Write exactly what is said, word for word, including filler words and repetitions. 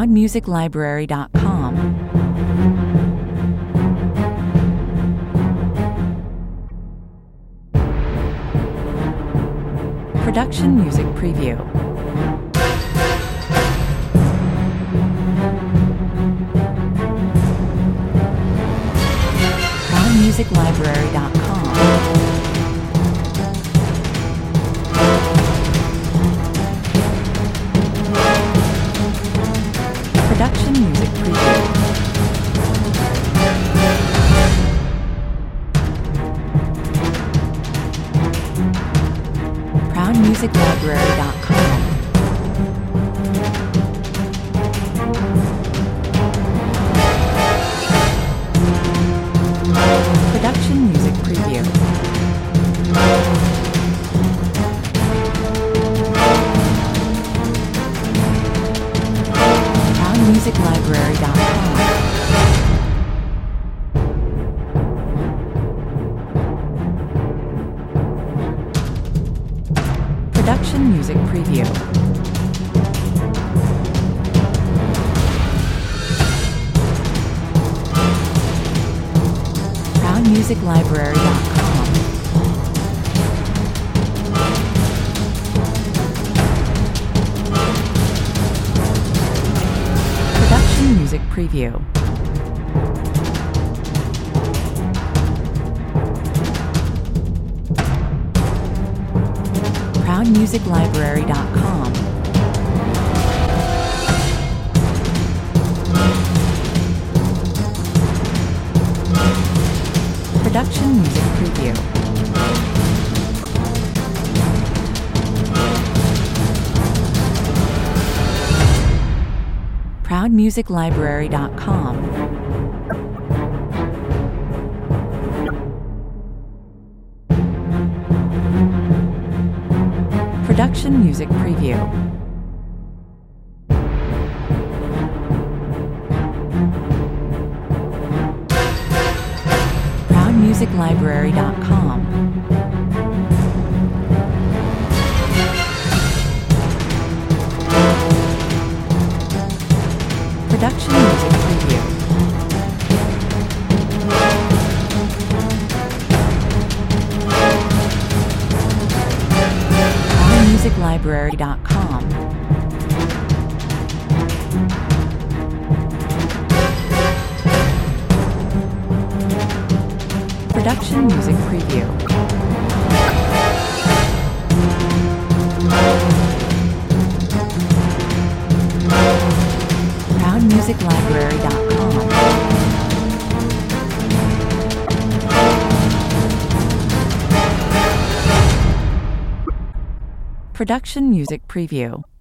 proud music library dot com. Production Music Preview. proud music library dot com. Production Music Preview. proud music library dot com. Production Music Preview. proud music library dot com. Production Music Preview. proud music library dot com. Production Music Preview. proud music library dot com. Production Music Preview. proud music library dot com. Production Music Preview. proud music library dot com. Production Music Preview. proud music library dot com. Production Music Preview. proud music library dot com. Production Music Preview.